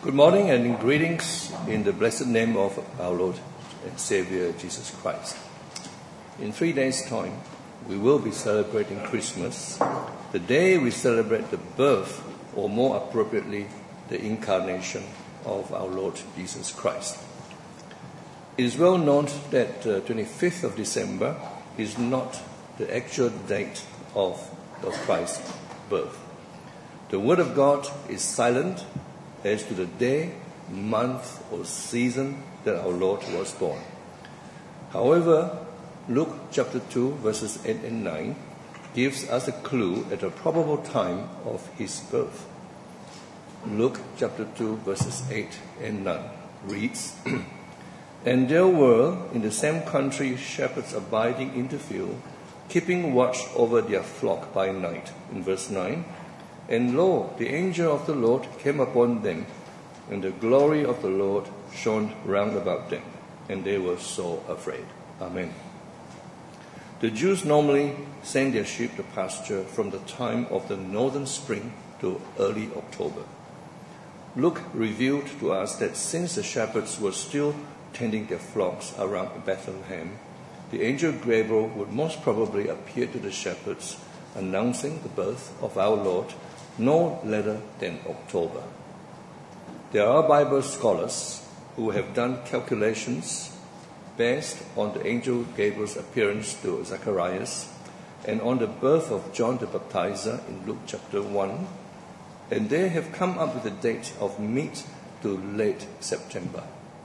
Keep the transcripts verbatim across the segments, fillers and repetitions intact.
Good morning and greetings in the blessed name of our Lord and Savior Jesus Christ. In three days' time, we will be celebrating Christmas, the day we celebrate the birth, or more appropriately, the incarnation of our Lord Jesus Christ. It is well known that the uh, twenty-fifth of December is not the actual date of, of Christ's birth. The Word of God is silent as to the day, month, or season that our Lord was born. However, Luke chapter two, verses eight and nine gives us a clue at the probable time of his birth. Luke chapter two, verses eight and nine reads, And there were in the same country shepherds abiding in the field, keeping watch over their flock by night. In verse nine, And lo, the angel of the Lord came upon them, and the glory of the Lord shone round about them, and they were so afraid. Amen. The Jews normally send their sheep to pasture from the time of the northern spring to early October. Luke revealed to us that since the shepherds were still tending their flocks around Bethlehem, the angel Gabriel would most probably appear to the shepherds, announcing the birth of our Lord no later than October. There are Bible scholars who have done calculations based on the angel Gabriel's appearance to Zacharias and on the birth of John the Baptizer in Luke chapter one, and they have come up with a date of mid to late September.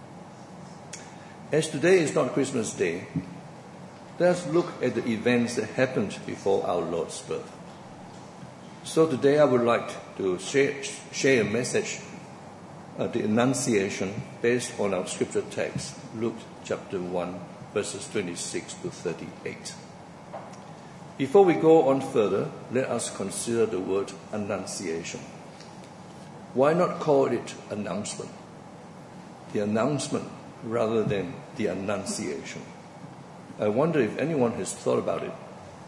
As today is not Christmas Day, let us look at the events that happened before our Lord's birth. So today I would like to share, share a message, uh, the Annunciation, based on our scripture text, Luke chapter one, verses twenty-six to thirty-eight. Before we go on further, let us consider the word Annunciation. Why not call it announcement? The announcement rather than the Annunciation. I wonder if anyone has thought about it.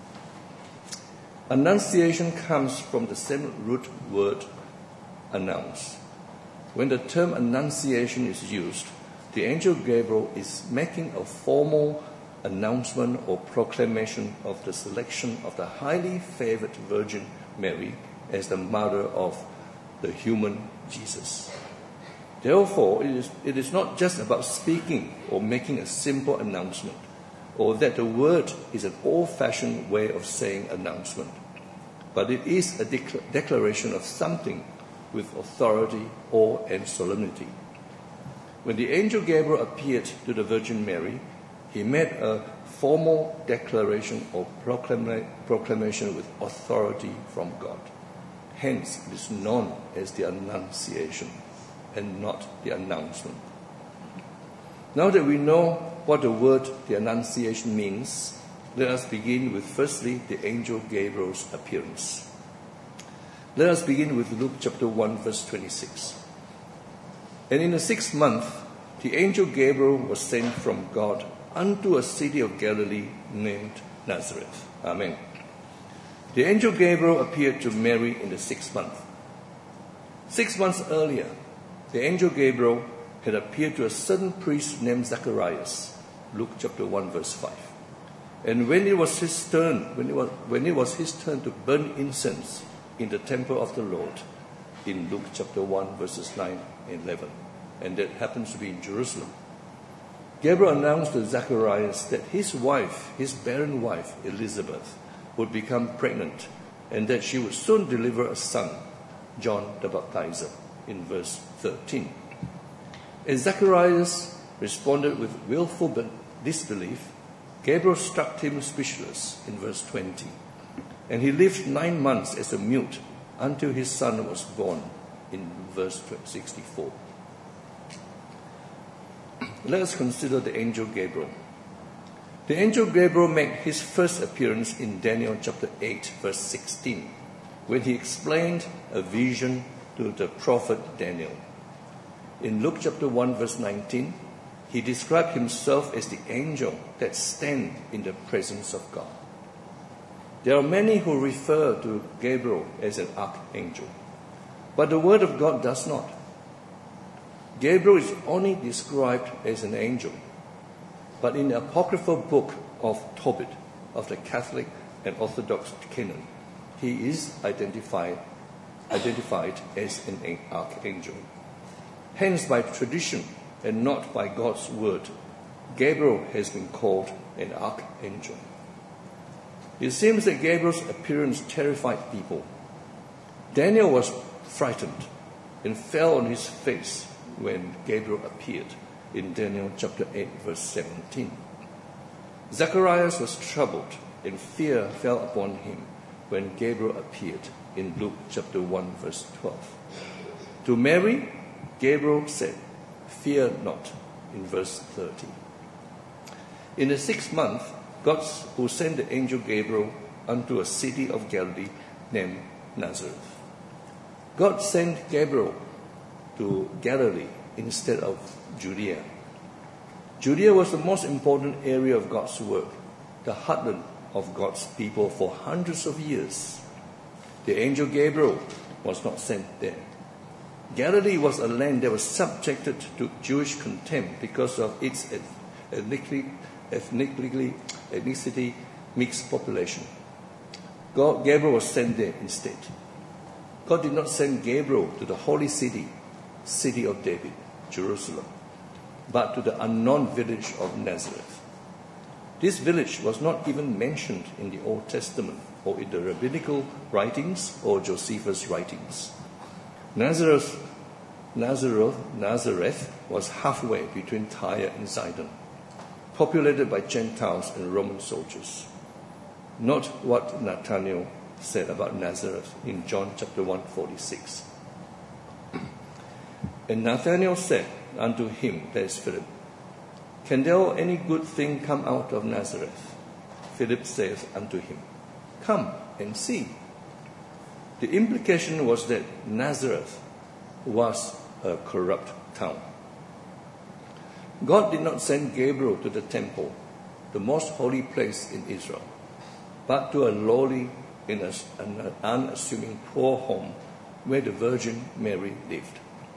Annunciation comes from the same root word, announce. When the term Annunciation is used, the angel Gabriel is making a formal announcement or proclamation of the selection of the highly favored Virgin Mary as the mother of the human Jesus. Therefore, it is, it is not just about speaking or making a simple announcement, or that the word is an old-fashioned way of saying announcement, but it is a dec- declaration of something with authority, awe, and solemnity. When the angel Gabriel appeared to the Virgin Mary, he made a formal declaration or proclama- proclamation with authority from God. Hence, it is known as the Annunciation and not the announcement. Now that we know what the word the Annunciation means, let us begin with firstly the angel Gabriel's appearance. Let us begin with Luke chapter one, verse twenty-six. And in the sixth month, the angel Gabriel was sent from God unto a city of Galilee named Nazareth. Amen. The angel Gabriel appeared to Mary in the sixth month. Six months earlier, the angel Gabriel had appeared to a certain priest named Zacharias, Luke chapter one, verse five. And when it was his turn, when it was, when it was his turn to burn incense in the temple of the Lord, in Luke chapter one, verses nine and eleven, and that happens to be in Jerusalem, Gabriel announced to Zacharias that his wife, his barren wife, Elizabeth, would become pregnant, and that she would soon deliver a son, John the Baptizer, in verse thirteen. As Zacharias responded with willful disbelief, Gabriel struck him speechless in verse twenty, and he lived nine months as a mute until his son was born in verse sixty-four. Let us consider the angel Gabriel. The angel Gabriel made his first appearance in Daniel chapter eight, verse sixteen, when he explained a vision to the prophet Daniel. In Luke chapter one, verse nineteen, he described himself as the angel that stands in the presence of God. There are many who refer to Gabriel as an archangel, but the Word of God does not. Gabriel is only described as an angel, but in the apocryphal book of Tobit of the Catholic and Orthodox canon, he is identified, identified as an archangel. Hence, by tradition and not by God's word, Gabriel has been called an archangel. It seems that Gabriel's appearance terrified people. Daniel was frightened and fell on his face when Gabriel appeared in Daniel chapter eight, verse seventeen. Zacharias was troubled and fear fell upon him when Gabriel appeared in Luke chapter one, verse twelve. To Mary, Gabriel said, "Fear not," in verse thirty. In the sixth month, God who sent the angel Gabriel unto a city of Galilee named Nazareth. God sent Gabriel to Galilee instead of Judea. Judea was the most important area of God's work, the heartland of God's people for hundreds of years. The angel Gabriel was not sent there. Galilee was a land that was subjected to Jewish contempt because of its ethnically, ethnically, ethnicity mixed population. God, Gabriel was sent there instead. God did not send Gabriel to the holy city, city of David, Jerusalem, but to the unknown village of Nazareth. This village was not even mentioned in the Old Testament or in the rabbinical writings or Josephus' writings. Nazareth, Nazareth, Nazareth was halfway between Tyre and Sidon, populated by Gentiles and Roman soldiers. Note what Nathanael said about Nazareth in John chapter one, forty-six. And Nathanael said unto him, that is Philip, "Can there any good thing come out of Nazareth?" Philip saith unto him, "Come and see." The implication was that Nazareth was a corrupt town. God did not send Gabriel to the temple, the most holy place in Israel, but to a lowly and an unassuming poor home where the Virgin Mary lived.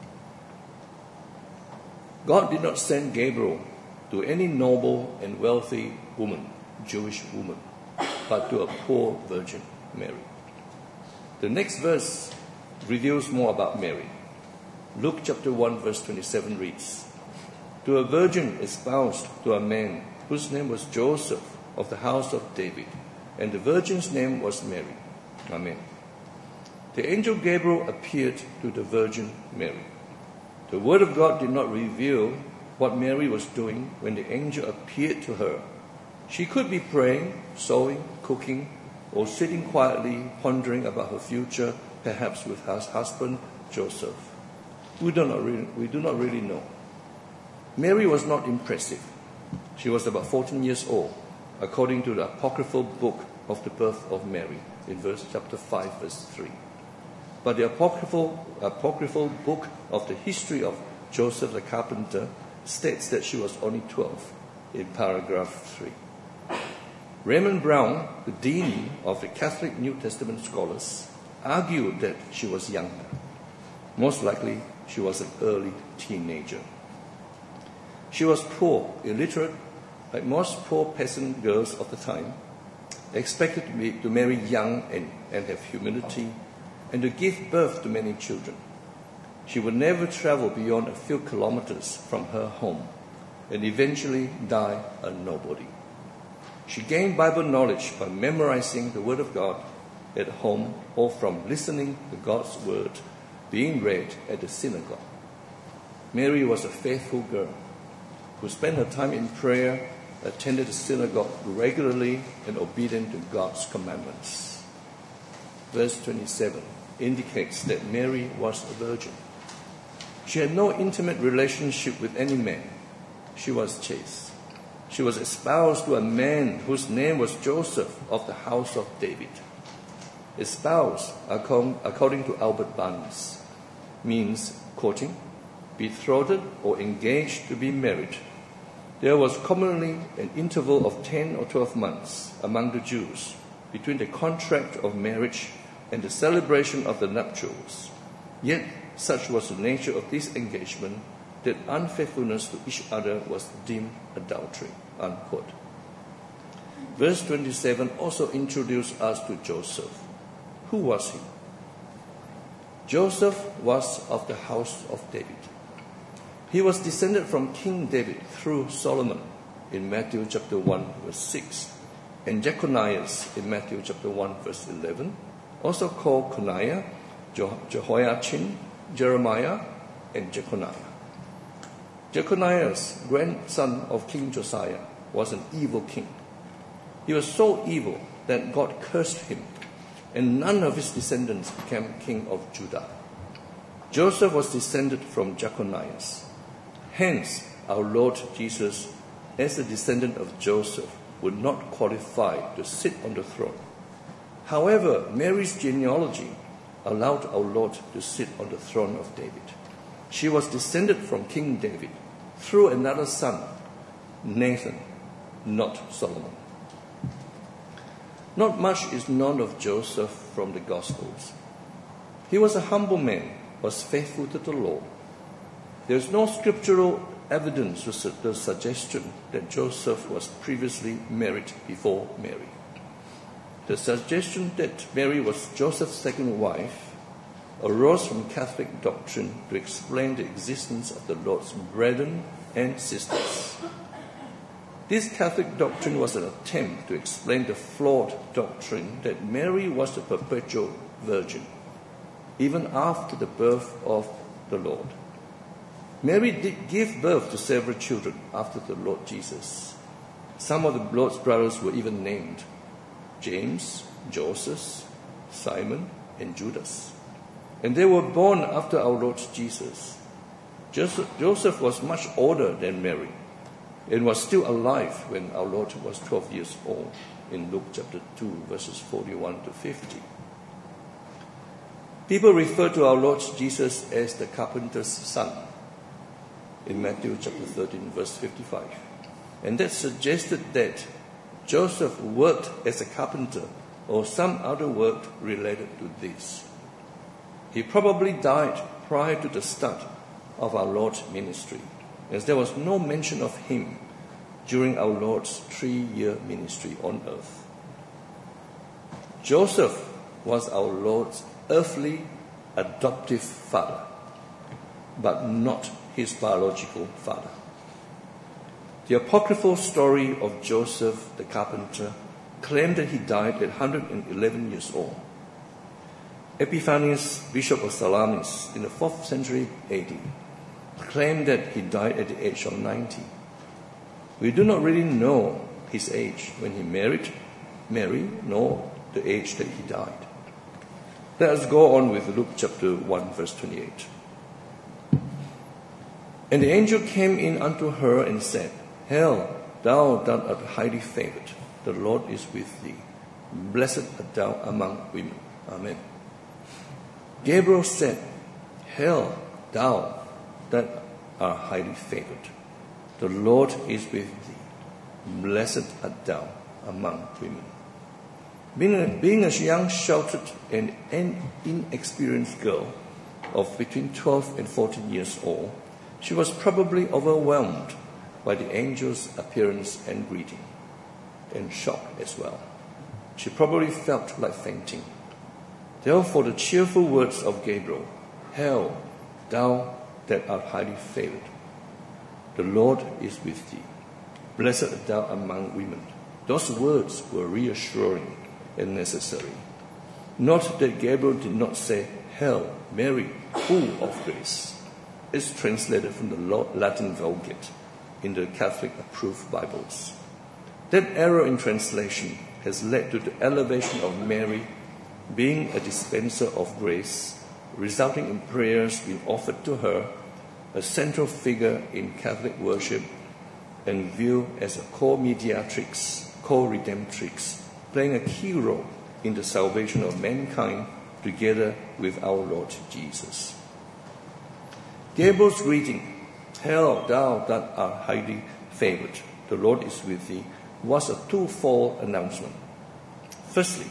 God did not send Gabriel to any noble and wealthy woman, Jewish woman, but to a poor Virgin Mary. The next verse reveals more about Mary. Luke chapter one, verse twenty-seven reads, "To a virgin espoused to a man whose name was Joseph of the house of David, and the virgin's name was Mary." Amen. The angel Gabriel appeared to the Virgin Mary. The word of God did not reveal what Mary was doing when the angel appeared to her. She could be praying, sewing, cooking, or sitting quietly pondering about her future, perhaps with her husband Joseph. We do not really, we do not really know. Mary was not impressive. She was about fourteen years old, according to the apocryphal book of the birth of Mary in verse chapter five, verse three. But the apocryphal, apocryphal book of the history of Joseph the carpenter states that she was only twelve in paragraph three. Raymond Brown, the dean of the Catholic New Testament scholars, argued that she was younger. Most likely, she was an early teenager. She was poor, illiterate, like most poor peasant girls of the time, expected to, be, to marry young and, and have humility, and to give birth to many children. She would never travel beyond a few kilometers from her home and eventually die a nobody. She gained Bible knowledge by memorizing the Word of God at home or from listening to God's Word being read at the synagogue. Mary was a faithful girl who spent her time in prayer, attended the synagogue regularly, and obedient to God's commandments. Verse twenty-seven indicates that Mary was a virgin. She had no intimate relationship with any man. She was chaste. She was espoused to a man whose name was Joseph of the house of David. Espoused, according to Albert Barnes, means courting, betrothed, or engaged to be married. There was commonly an interval of ten or twelve months among the Jews between the contract of marriage and the celebration of the nuptials. Yet, such was the nature of this engagement that unfaithfulness to each other was deemed adultery, unquote. Verse twenty-seven also introduced us to Joseph. Who was he? Joseph was of the house of David. He was descended from King David through Solomon in Matthew chapter one, verse six, and Jeconias in Matthew chapter one, verse eleven, also called Coniah, Jehoiachin, Jeremiah, and Jeconiah. Jeconias, grandson of King Josiah, was an evil king. He was so evil that God cursed him, and none of his descendants became king of Judah. Joseph was descended from Jeconias. Hence, our Lord Jesus, as a descendant of Joseph, would not qualify to sit on the throne. However, Mary's genealogy allowed our Lord to sit on the throne of David. She was descended from King David through another son, Nathan, not Solomon. Not much is known of Joseph from the Gospels. He was a humble man, was faithful to the law. There is no scriptural evidence to su- the suggestion that Joseph was previously married before Mary. The suggestion that Mary was Joseph's second wife arose from Catholic doctrine to explain the existence of the Lord's brethren and sisters. This Catholic doctrine was an attempt to explain the flawed doctrine that Mary was a perpetual virgin, even after the birth of the Lord. Mary did give birth to several children after the Lord Jesus. Some of the Lord's brothers were even named: James, Joseph, Simon, and Judas. And they were born after our Lord Jesus. Joseph, Joseph was much older than Mary and was still alive when our Lord was twelve years old in Luke chapter two, verses forty-one to fifty. People refer to our Lord Jesus as the carpenter's son in Matthew chapter thirteen, verse fifty-five. And that suggested that Joseph worked as a carpenter or some other work related to this. He probably died prior to the start of our Lord's ministry, as there was no mention of him during our Lord's three-year ministry on earth. Joseph was our Lord's earthly adoptive father, but not his biological father. The apocryphal story of Joseph the carpenter claimed that he died at one hundred eleven years old. Epiphanius, Bishop of Salamis, in the fourth century A D, claimed that he died at the age of ninety. We do not really know his age when he married Mary, nor the age that he died. Let us go on with Luke chapter one, verse twenty-eight. And the angel came in unto her and said, Hail, thou that art highly favored, the Lord is with thee. Blessed art thou among women. Amen. Gabriel said, Hail, thou that art highly favored, the Lord is with thee. Blessed art thou among women. Being a, being a young, sheltered, and inexperienced girl of between twelve and fourteen years old, she was probably overwhelmed by the angel's appearance and greeting, and shocked as well. She probably felt like fainting. Therefore, the cheerful words of Gabriel, Hail, thou that art highly favored, the Lord is with thee. Blessed art thou among women. Those words were reassuring and necessary. Note that Gabriel did not say, Hail, Mary, full of grace. It's translated from the Latin Vulgate in the Catholic-approved Bibles. That error in translation has led to the elevation of Mary being a dispenser of grace, resulting in prayers being offered to her, a central figure in Catholic worship, and viewed as a co-mediatrix, co-redemptrix, playing a key role in the salvation of mankind together with our Lord Jesus. Gabriel's greeting, Hail, thou that art highly favored, the Lord is with thee, was a twofold announcement. Firstly,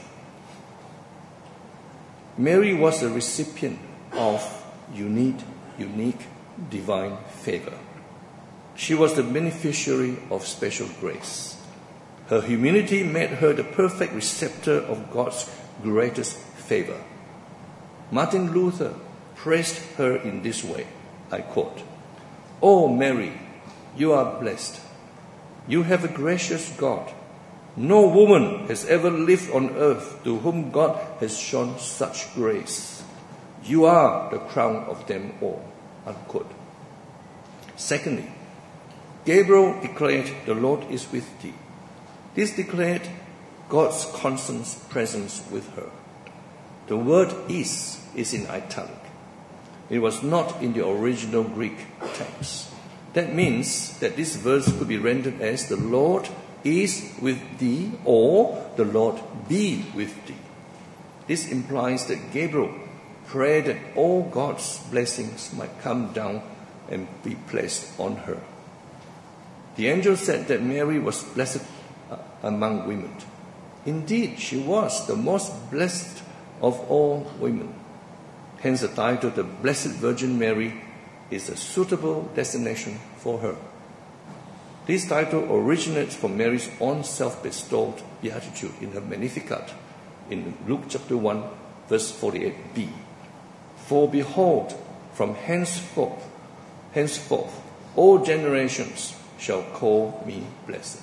Mary was a recipient of unique, unique divine favor. She was the beneficiary of special grace. Her humility made her the perfect receptor of God's greatest favor. Martin Luther praised her in this way, I quote, "O Mary, you are blessed. You have a gracious God. No woman has ever lived on earth to whom God has shown such grace. You are the crown of them all," unquote. Secondly, Gabriel declared, "The Lord is with thee." This declared God's constant presence with her. The word is is in italic. It was not in the original Greek text. That means that this verse could be rendered as "the Lord is with thee" or "the Lord be with thee." This implies that Gabriel prayed that all God's blessings might come down and be placed on her. The angel said that Mary was blessed among women. Indeed, she was the most blessed of all women. Hence the title, "The Blessed Virgin Mary," is a suitable designation for her. This title originates from Mary's own self-bestowed beatitude in her Magnificat in Luke chapter one, verse forty-eight b. "For behold, from henceforth, henceforth, all generations shall call me blessed."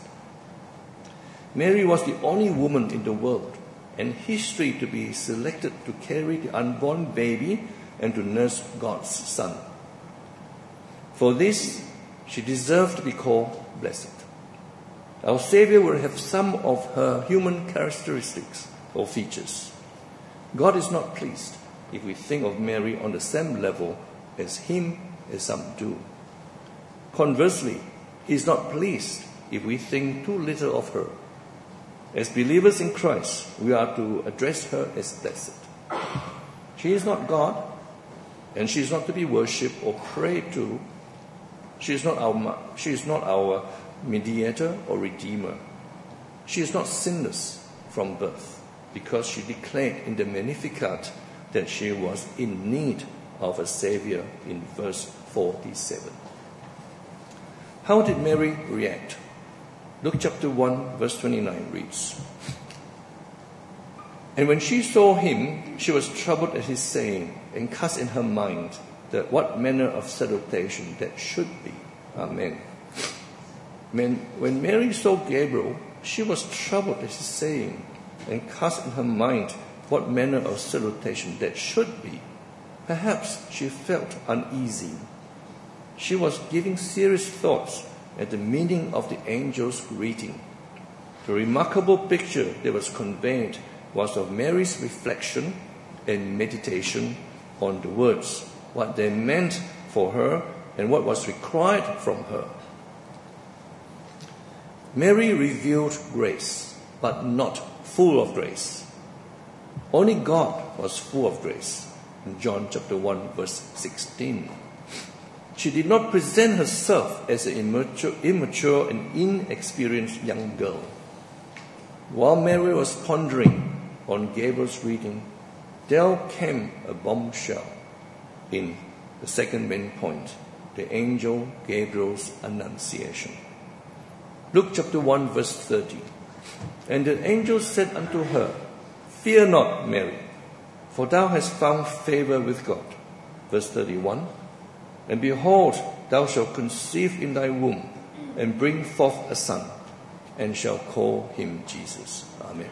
Mary was the only woman in the world and history to be selected to carry the unborn baby and to nurse God's Son. For this, she deserved to be called blessed. Our Savior will have some of her human characteristics or features. God is not pleased if we think of Mary on the same level as him as some do. Conversely, he is not pleased if we think too little of her. As believers in Christ, we are to address her as blessed. She is not God, and she is not to be worshipped or prayed to. She is not our, she is not our mediator or redeemer. She is not sinless from birth, because she declared in the Magnificat that she was in need of a Savior in verse forty-seven. How did Mary react? Luke chapter one, verse twenty-nine reads, "And when she saw him, she was troubled at his saying, and cast in her mind that what manner of salutation that should be." Amen. When, when Mary saw Gabriel, she was troubled at his saying, and cast in her mind what manner of salutation that should be. Perhaps she felt uneasy. She was giving serious thoughts at the meaning of the angel's greeting. The remarkable picture that was conveyed was of Mary's reflection and meditation on the words, what they meant for her and what was required from her. Mary revealed grace, but not full of grace. Only God was full of grace. In John chapter one, verse sixteen. She did not present herself as an immature, immature and inexperienced young girl. While Mary was pondering on Gabriel's reading, there came a bombshell in the second main point, the angel Gabriel's annunciation. Luke chapter one, verse thirty. "And the angel said unto her, Fear not, Mary, for thou hast found favor with God." Verse thirty-one. "And behold, thou shalt conceive in thy womb, and bring forth a son, and shall call him Jesus." Amen.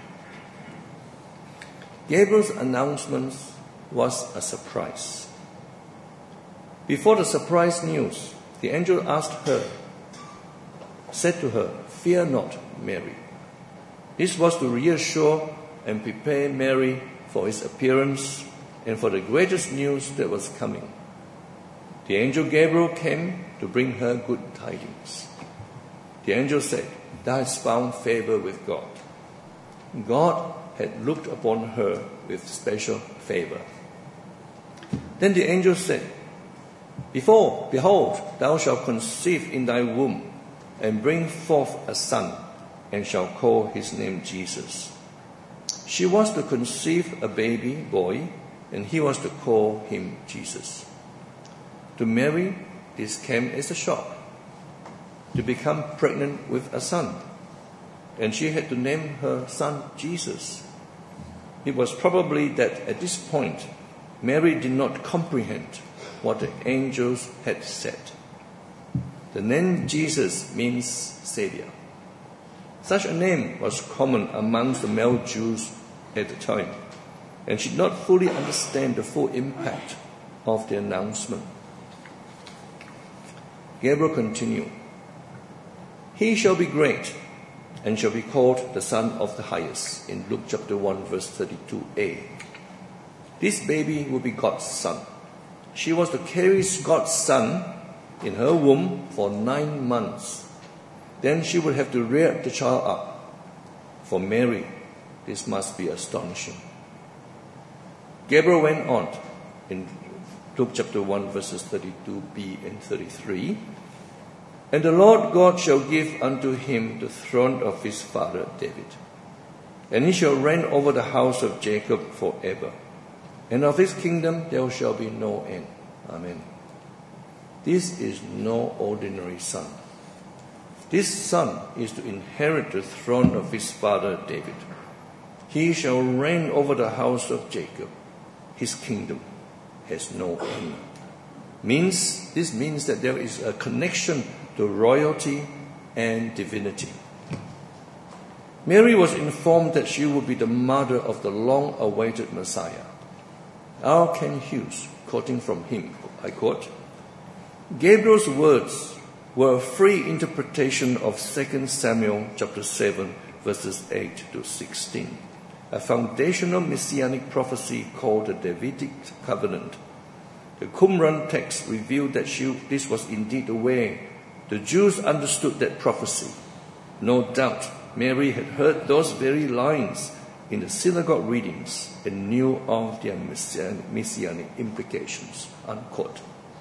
Gabriel's announcement was a surprise. Before the surprise news, the angel asked her, said to her, "Fear not, Mary." This was to reassure and prepare Mary for his appearance and for the greatest news that was coming. The angel Gabriel came to bring her good tidings. The angel said, "Thou hast found favor with God." God had looked upon her with special favor. Then the angel said, Before, behold, thou shalt conceive in thy womb, and bring forth a son, and shall call his name Jesus. She was to conceive a baby boy, and he was to call him Jesus. To Mary, this came as a shock, to become pregnant with a son. And she had to name her son Jesus. It was probably that at this point, Mary did not comprehend what the angels had said. The name Jesus means Savior. Such a name was common amongst the male Jews at the time, and she did not fully understand the full impact of the announcement. Gabriel continued, "He shall be great and shall be called the Son of the Highest," in Luke chapter one, verse thirty-two a. This baby will be God's son. She was to carry God's son in her womb for nine months. Then she would have to rear the child up. For Mary, this must be astonishing. Gabriel went on in Luke chapter one, verses thirty-two b and thirty-three. "And the Lord God shall give unto him the throne of his father David. And he shall reign over the house of Jacob forever. And of his kingdom there shall be no end." Amen. This is no ordinary son. This son is to inherit the throne of his father David. He shall reign over the house of Jacob. His kingdom has no end. Means, this means that there is a connection to royalty and divinity. Mary was informed that she would be the mother of the long-awaited Messiah. R. Kent Hughes, quoting from him, I quote, "Gabriel's words were a free interpretation of Second Samuel chapter seven, verses eight to sixteen, a foundational messianic prophecy called the Davidic covenant. The Qumran text revealed that she, this was indeed the way the Jews understood that prophecy. No doubt Mary had heard those very lines in the synagogue readings and knew of their messianic implications." Unquote.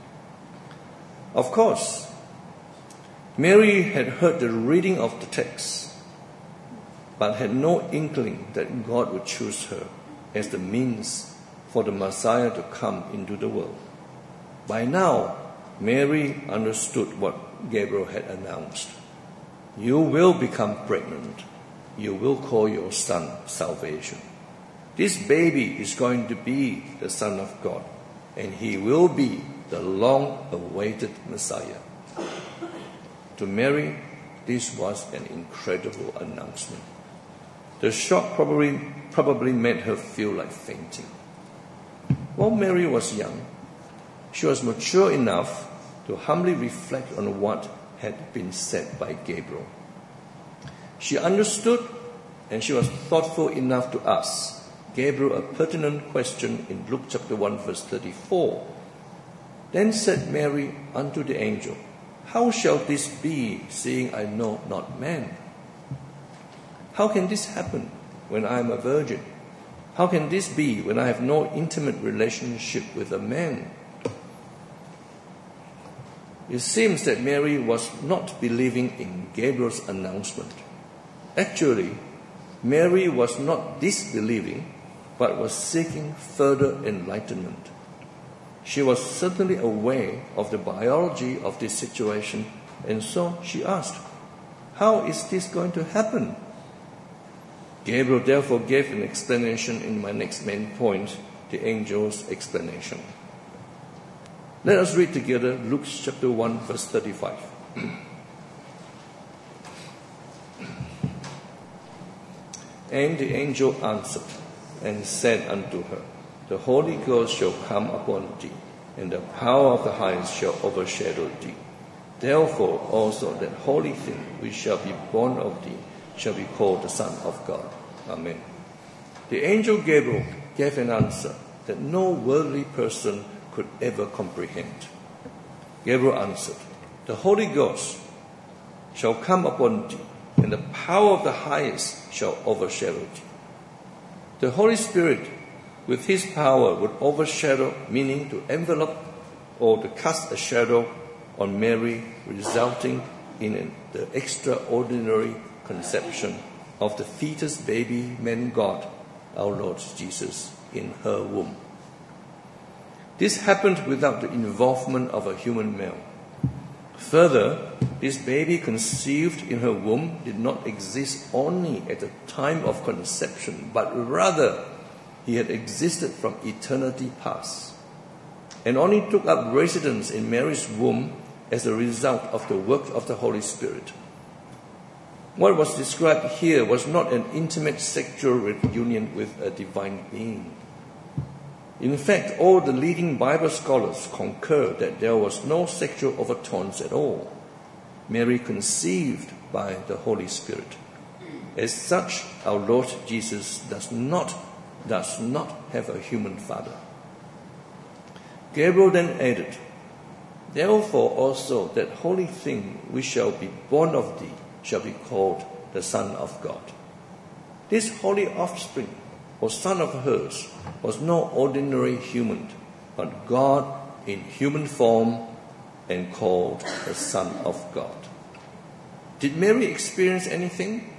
Of course, Mary had heard the reading of the text, but had no inkling that God would choose her as the means for the Messiah to come into the world. By now, Mary understood what Gabriel had announced. "You will become pregnant. You will call your son Salvation. This baby is going to be the Son of God, and he will be the long-awaited Messiah." To Mary, this was an incredible announcement. The shock probably, probably made her feel like fainting. While Mary was young, she was mature enough to humbly reflect on what had been said by Gabriel. She understood, and she was thoughtful enough to ask Gabriel a pertinent question in Luke chapter one, verse thirty-four. "Then said Mary unto the angel, How shall this be, seeing I know not man? How can this happen when I am a virgin? How can this be when I have no intimate relationship with a man?" It seems that Mary was not believing in Gabriel's announcement. Actually, Mary was not disbelieving, but was seeking further enlightenment. She was certainly aware of the biology of this situation, and so she asked, "How is this going to happen?" Gabriel therefore gave an explanation in my next main point, the angel's explanation. Let us read together Luke chapter one, verse thirty-five. "And the angel answered and said unto her, The Holy Ghost shall come upon thee, and the power of the highest shall overshadow thee. Therefore also that holy thing which shall be born of thee shall be called the Son of God." Amen. The angel Gabriel gave an answer that no worldly person could ever comprehend. Gabriel answered, "The Holy Ghost shall come upon thee, and the power of the highest shall overshadow thee." The Holy Spirit, with his power, would overshadow, meaning to envelop or to cast a shadow on Mary, resulting in an, the extraordinary conception of the fetus baby man God, our Lord Jesus, in her womb. This happened without the involvement of a human male, Further, this baby conceived in her womb did not exist only at the time of conception, but rather he had existed from eternity past, and only took up residence in Mary's womb as a result of the work of the Holy Spirit. What was described here was not an intimate sexual union with a divine being. In fact, all the leading Bible scholars concur that there was no sexual overtones at all. Mary conceived by the Holy Spirit. As such, our Lord Jesus does not, does not have a human father. Gabriel then added, "Therefore also that holy thing which shall be born of thee shall be called the Son of God." This holy offspring, or son of hers, was no ordinary human, but God in human form and called the Son of God. Did Mary experience anything?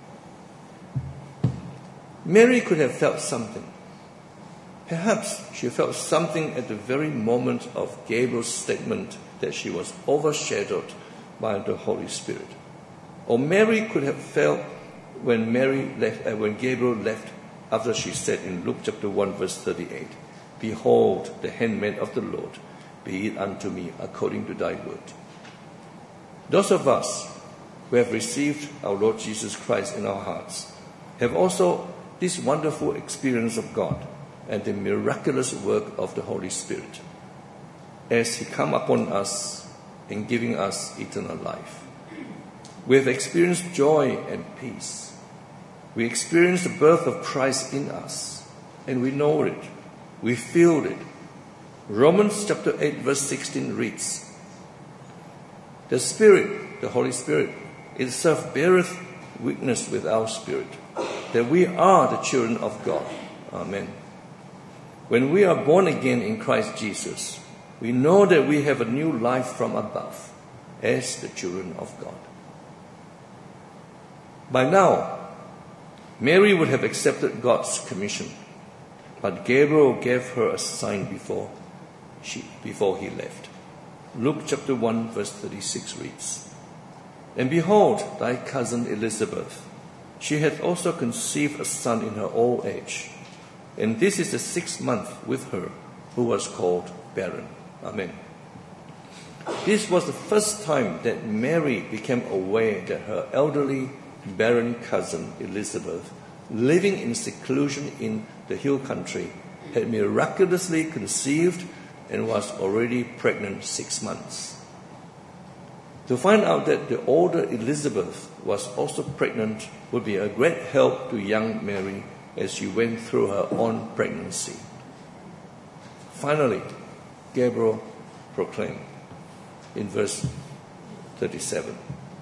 Mary could have felt something. Perhaps she felt something at the very moment of Gabriel's statement that she was overshadowed by the Holy Spirit. Or Mary could have felt when Mary left, uh, when Gabriel left, after she said in Luke chapter one verse thirty-eight, "Behold, the handmaid of the Lord, be it unto me according to thy word." Those of us who have received our Lord Jesus Christ in our hearts have also this wonderful experience of God and the miraculous work of the Holy Spirit as He come upon us in giving us eternal life. We have experienced joy and peace. We experience the birth of Christ in us, and we know it. We feel it. Romans chapter eight verse sixteen reads, "The Spirit, the Holy Spirit, itself beareth witness with our spirit, that we are the children of God." Amen. When we are born again in Christ Jesus, we know that we have a new life from above as the children of God. By now, Mary would have accepted God's commission, but Gabriel gave her a sign before she before he left. Luke chapter one verse thirty-six reads, "And behold, thy cousin Elizabeth, she hath also conceived a son in her old age, and this is the sixth month with her, who was called barren." Amen. This was the first time that Mary became aware that her elderly barren cousin Elizabeth, living in seclusion in the hill country, had miraculously conceived and was already pregnant six months. To find out that the older Elizabeth was also pregnant would be a great help to young Mary as she went through her own pregnancy. Finally, Gabriel proclaimed in verse thirty-seven,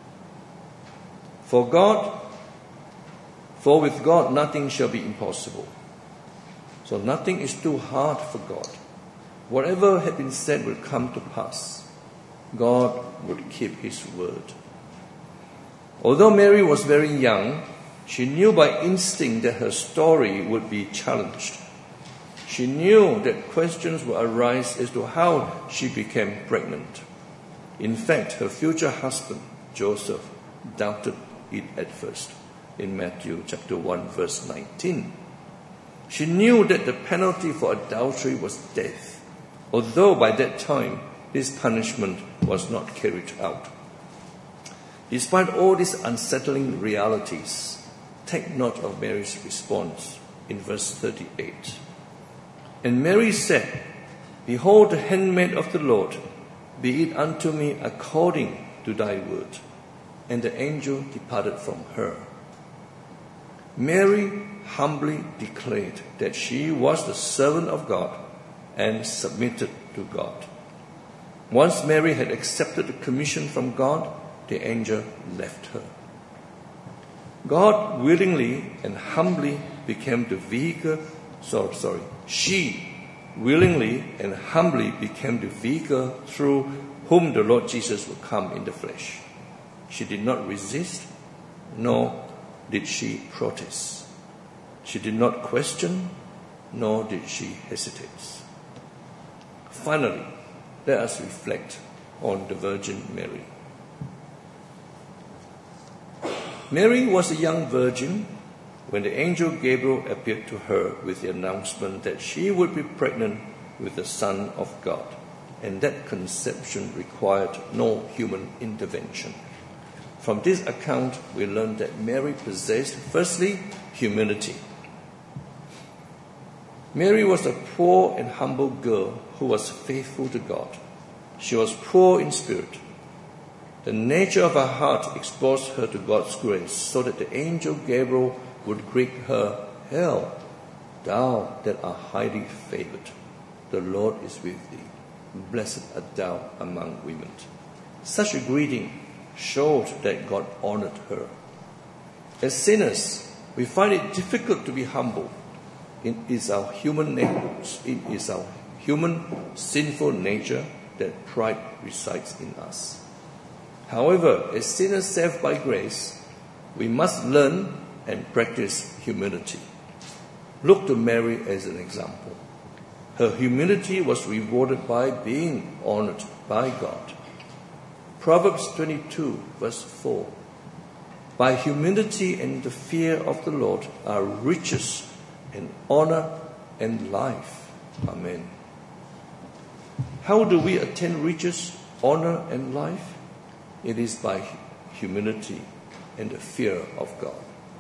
For God, for with God nothing shall be impossible. So nothing is too hard for God. Whatever had been said will come to pass. God would keep His word. Although Mary was very young, she knew by instinct that her story would be challenged. She knew that questions would arise as to how she became pregnant. In fact, her future husband, Joseph, doubted it at first in Matthew chapter one verse nineteen. She knew that the penalty for adultery was death, although by that time this punishment was not carried out. Despite all these unsettling realities, take note of Mary's response in verse thirty-eight. And Mary said, Behold, the handmaid of the Lord, be it unto me according to thy word. And the angel departed from her. Mary humbly declared that she was the servant of God and submitted to God. Once Mary had accepted the commission from God, the angel left her. God willingly and humbly became the vehicle, sorry, sorry, she willingly and humbly became the vehicle through whom the Lord Jesus would come in the flesh. She did not resist, nor did she protest. She did not question, nor did she hesitate. Finally, let us reflect on the Virgin Mary. Mary was a young virgin when the angel Gabriel appeared to her with the announcement that she would be pregnant with the Son of God, and that conception required no human intervention. From this account, we learn that Mary possessed, firstly, humility. Mary was a poor and humble girl who was faithful to God. She was poor in spirit. The nature of her heart exposed her to God's grace, so that the angel Gabriel would greet her, "Hail, thou that art highly favored. The Lord is with thee. Blessed art thou among women." Such a greeting showed that God honored her. As sinners, we find it difficult to be humble. It is our human nature, it is our human sinful nature that pride resides in us. However, as sinners saved by grace, we must learn and practice humility. Look to Mary as an example. Her humility was rewarded by being honored by God. Proverbs twenty-two, verse four. By humility and the fear of the Lord are riches and honor and life. Amen. How do we attain riches, honor, and life? It is by humility and the fear of God.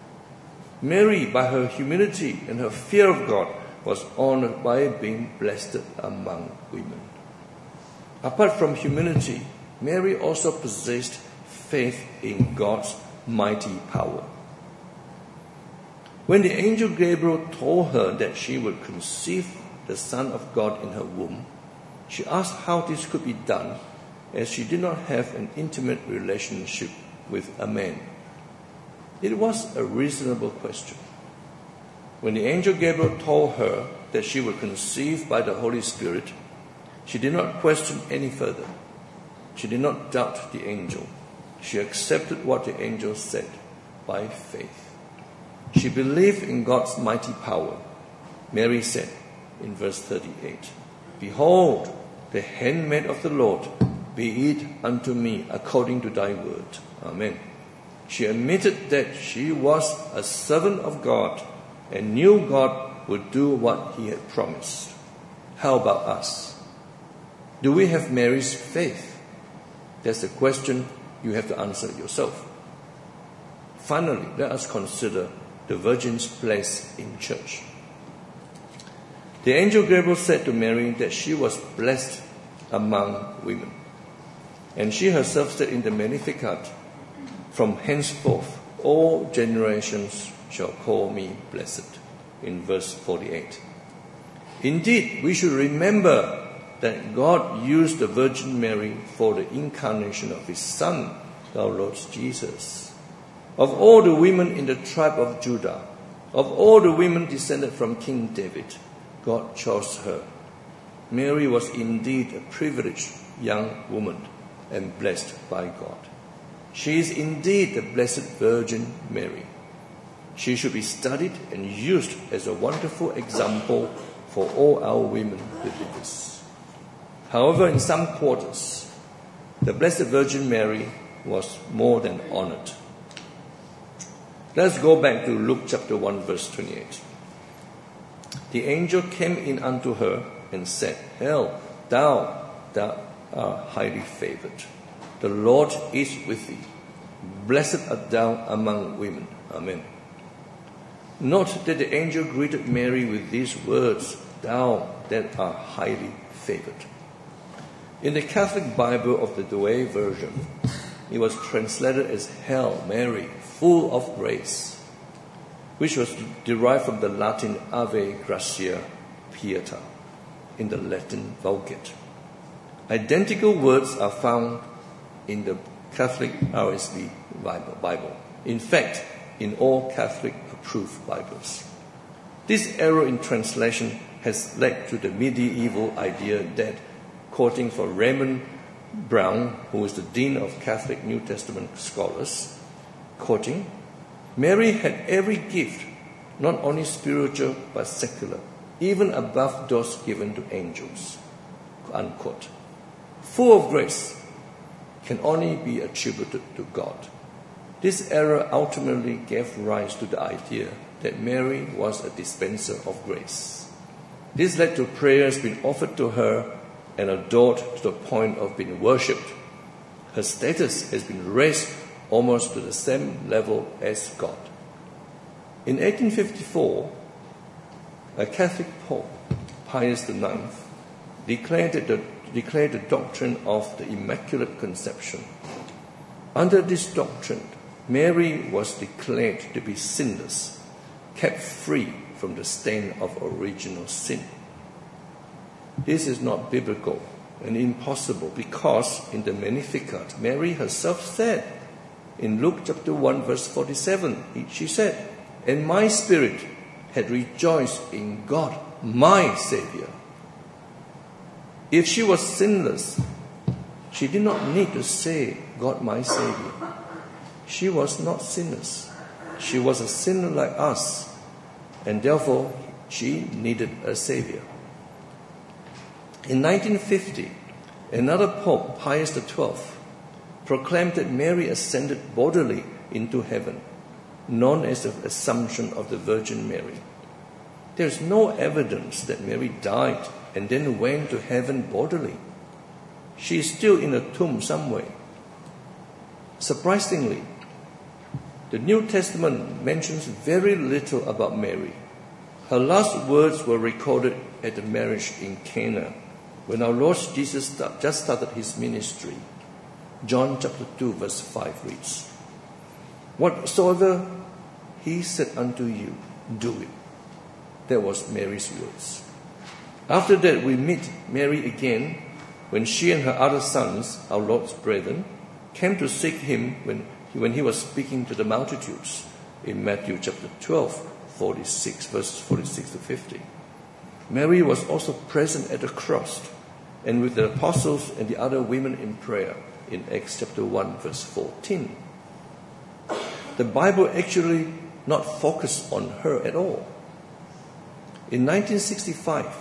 Mary, by her humility and her fear of God, was honored by being blessed among women. Apart from humility, Mary also possessed faith in God's mighty power. When the angel Gabriel told her that she would conceive the Son of God in her womb, she asked how this could be done, as she did not have an intimate relationship with a man. It was a reasonable question. When the angel Gabriel told her that she would conceive by the Holy Spirit, she did not question any further. She did not doubt the angel. She accepted what the angel said by faith. She believed in God's mighty power. Mary said in verse thirty-eight, "Behold, the handmaid of the Lord, be it unto me according to thy word." Amen. She admitted that she was a servant of God and knew God would do what he had promised. How about us? Do we have Mary's faith? That's a question you have to answer yourself. Finally, let us consider the Virgin's place in church. The angel Gabriel said to Mary that she was blessed among women. And she herself said in the Magnificat, "From henceforth all generations shall call me blessed," in verse forty-eight. Indeed, we should remember that God used the Virgin Mary for the incarnation of his Son, our Lord Jesus. Of all the women in the tribe of Judah, of all the women descended from King David, God chose her. Mary was indeed a privileged young woman and blessed by God. She is indeed the Blessed Virgin Mary. She should be studied and used as a wonderful example for all our women believers. However, in some quarters, the Blessed Virgin Mary was more than honored. Let's go back to Luke chapter one, verse twenty-eight. The angel came in unto her and said, "Hail, thou that art highly favored. The Lord is with thee. Blessed art thou among women." Amen. Note that the angel greeted Mary with these words, "Thou that art highly favored." In the Catholic Bible of the Douay version, it was translated as "Hail Mary, full of grace," which was derived from the Latin Ave Gratia Pieta in the Latin Vulgate. Identical words are found in the Catholic R S V Bible. In fact, in all Catholic approved Bibles. This error in translation has led to the medieval idea that, quoting from Raymond Brown, who is the Dean of Catholic New Testament Scholars, quoting, "Mary had every gift, not only spiritual but secular, even above those given to angels," unquote. Full of grace can only be attributed to God. This error ultimately gave rise to the idea that Mary was a dispenser of grace. This led to prayers being offered to her and adored to the point of being worshipped. Her status has been raised almost to the same level as God. In eighteen fifty-four, a Catholic Pope, Pius the Ninth, declared the, declared the doctrine of the Immaculate Conception. Under this doctrine, Mary was declared to be sinless, kept free from the stain of original sin. This is not biblical and impossible because in the Magnificat, Mary herself said, in Luke chapter one verse forty-seven, she said, "And my spirit had rejoiced in God, my Savior." If she was sinless, she did not need to say, "God, my Savior." She was not sinless. She was a sinner like us, and therefore she needed a Savior. In nineteen fifty, another Pope, Pius the Twelfth, proclaimed that Mary ascended bodily into heaven, known as the Assumption of the Virgin Mary. There is no evidence that Mary died and then went to heaven bodily. She is still in a tomb somewhere. Surprisingly, the New Testament mentions very little about Mary. Her last words were recorded at the marriage in Cana, when our Lord Jesus start, just started his ministry. John chapter two verse five reads, "Whatsoever he said unto you, do it." That was Mary's words. After that, we meet Mary again when she and her other sons, our Lord's brethren, came to seek him when he, when he was speaking to the multitudes in Matthew chapter twelve, forty-six, verses forty-six to fifty. Mary was also present at the cross and with the apostles and the other women in prayer in Acts chapter one, verse fourteen. The Bible actually not focused on her at all. In nineteen sixty-five,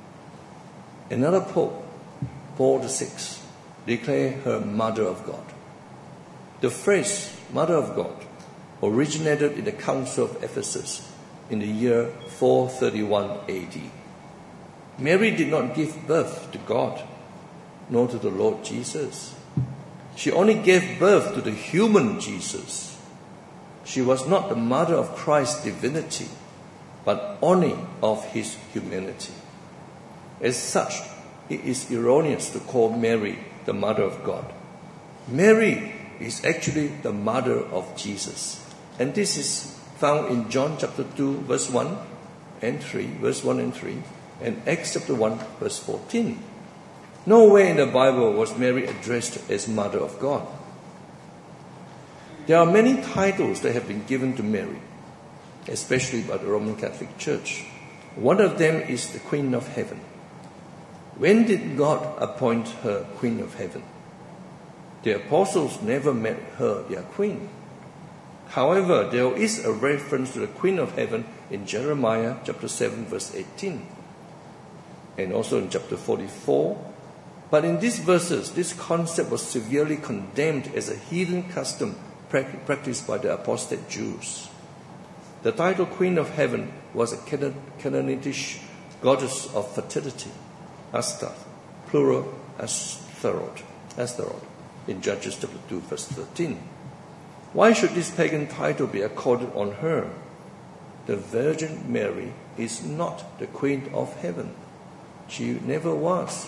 another Pope, Paul the Sixth, declared her Mother of God. The phrase Mother of God originated in the Council of Ephesus in the year four thirty-one A D. Mary did not give birth to God, nor to the Lord Jesus. She only gave birth to the human Jesus. She was not the mother of Christ's divinity, but only of his humanity. As such, it is erroneous to call Mary the Mother of God. Mary is actually the mother of Jesus. And this is found in John chapter two, verse one and three, verse one and three, and Acts chapter one, verse fourteen. Nowhere in the Bible was Mary addressed as Mother of God. There are many titles that have been given to Mary, especially by the Roman Catholic Church. One of them is the Queen of Heaven. When did God appoint her Queen of Heaven? The apostles never made her their queen. However, there is a reference to the Queen of Heaven in Jeremiah chapter seven, verse eighteen, and also in chapter forty-four. But in these verses, this concept was severely condemned as a heathen custom practiced by the apostate Jews. The title Queen of Heaven was a Canaanitish goddess of fertility, Ashtaroth, plural Ashtaroth, Ashtaroth, in Judges chapter two, verse thirteen. Why should this pagan title be accorded on her? The Virgin Mary is not the Queen of Heaven. She never was.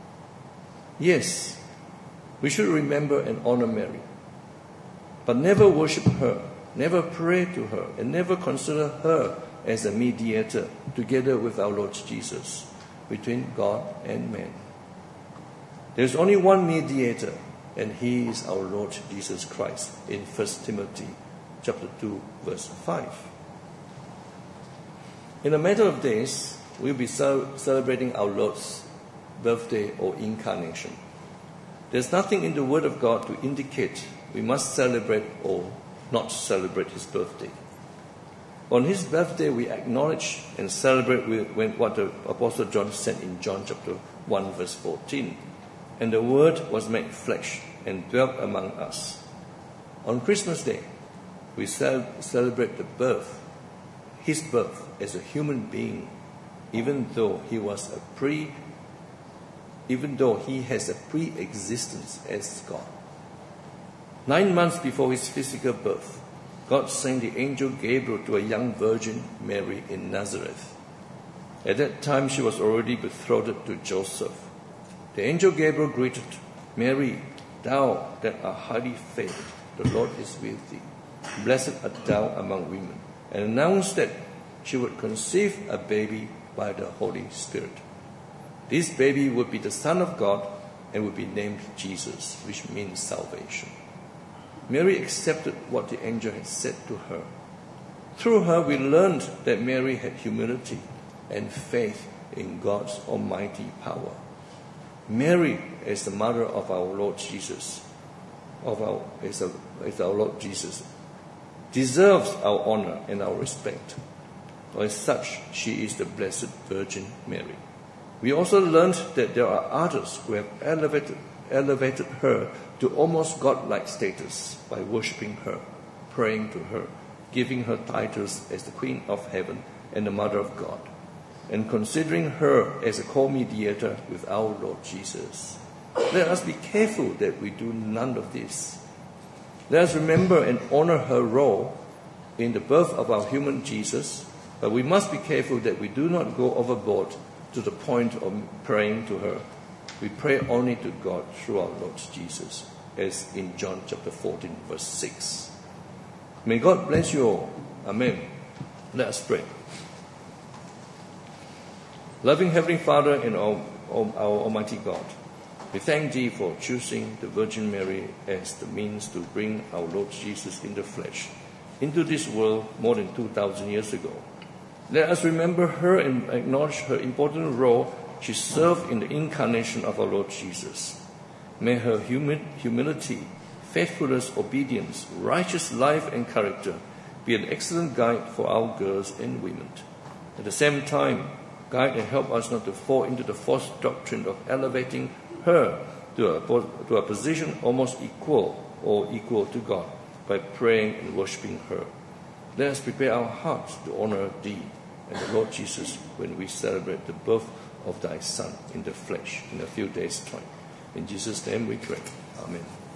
Yes, we should remember and honor Mary, but never worship her, never pray to her, and never consider her as a mediator together with our Lord Jesus between God and man. There is only one mediator, and he is our Lord Jesus Christ in First Timothy chapter two, verse five. In a matter of days, we'll be celebrating our Lord's birthday or incarnation. There's nothing in the Word of God to indicate we must celebrate or not celebrate his birthday. On his birthday, we acknowledge and celebrate with what the Apostle John said in John chapter one, verse fourteen. And the Word was made flesh and dwelt among us. On Christmas Day, we cel- celebrate the birth, his birth as a human being, even though he was a pre, even though he has a pre-existence as God. Nine months before his physical birth, God sent the angel Gabriel to a young virgin, Mary, in Nazareth. At that time, she was already betrothed to Joseph. The angel Gabriel greeted, Mary, thou that art highly favored, the Lord is with thee. Blessed art thou among women, and announced that she would conceive a baby by the Holy Spirit. This baby would be the Son of God and would be named Jesus, which means salvation. Mary accepted what the angel had said to her. Through her, we learned that Mary had humility and faith in God's almighty power. Mary, as the mother of our Lord Jesus, of our, as, a, as our Lord Jesus, deserves our honor and our respect. As such, she is the Blessed Virgin Mary. We also learned that there are others who have elevated, elevated her to almost godlike status by worshipping her, praying to her, giving her titles as the Queen of Heaven and the Mother of God, and considering her as a co-mediator with our Lord Jesus. Let us be careful that we do none of this. Let us remember and honor her role in the birth of our human Jesus, but we must be careful that we do not go overboard to the point of praying to her. We pray only to God through our Lord Jesus, as in John chapter fourteen, verse six. May God bless you all. Amen. Let us pray. Loving Heavenly Father and our, our Almighty God, we thank Thee for choosing the Virgin Mary as the means to bring our Lord Jesus in the flesh into this world more than two thousand years ago. Let us remember her and acknowledge her important role she served in the incarnation of our Lord Jesus. May her humi- humility, faithfulness, obedience, righteous life and character be an excellent guide for our girls and women. At the same time, guide and help us not to fall into the false doctrine of elevating her to a, to a position almost equal or equal to God by praying and worshipping her. Let us prepare our hearts to honor Thee and the Lord Jesus when we celebrate the birth of Thy Son in the flesh in a few days' time. In Jesus' name we pray. Amen.